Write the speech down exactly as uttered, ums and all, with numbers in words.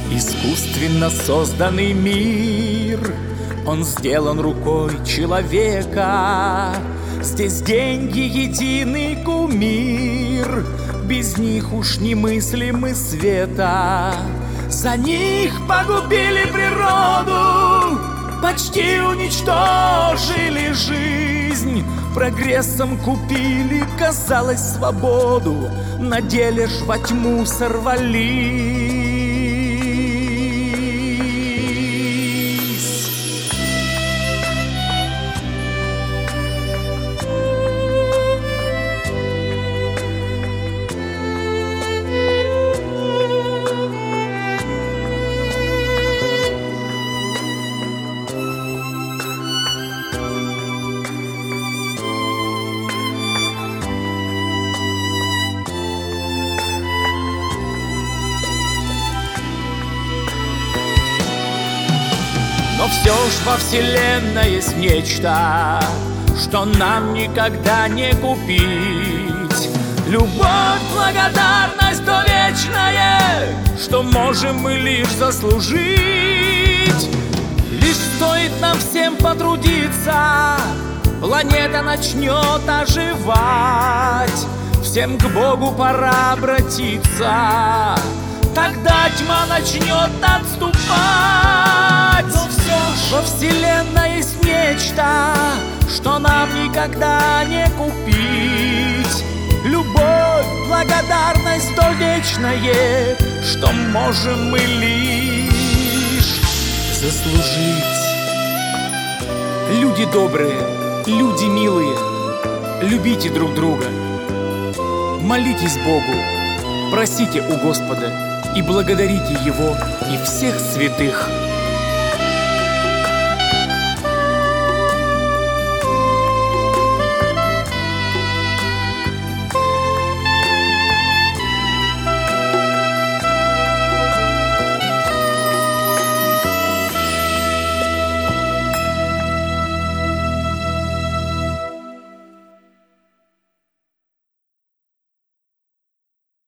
Искусственно созданный мир, он сделан рукой человека. Здесь деньги единый кумир, без них уж немыслимы света. За них погубили природу, почти уничтожили жизнь. Прогрессом купили, казалось, свободу, на деле ж во тьму сорвались. Но все ж во вселенной есть нечто, что нам никогда не купить. Любовь, благодарность, то вечное, что можем мы лишь заслужить. Лишь стоит нам всем потрудиться, планета начнет оживать. Всем к Богу пора обратиться, тогда тьма начнет отступать. Но все ж во вселенной есть нечто, что нам никогда не купить. Любовь, благодарность, то вечное, что можем мы лишь заслужить. Люди добрые, люди милые, любите друг друга, молитесь Богу, просите у Господа и благодарите Его и всех святых.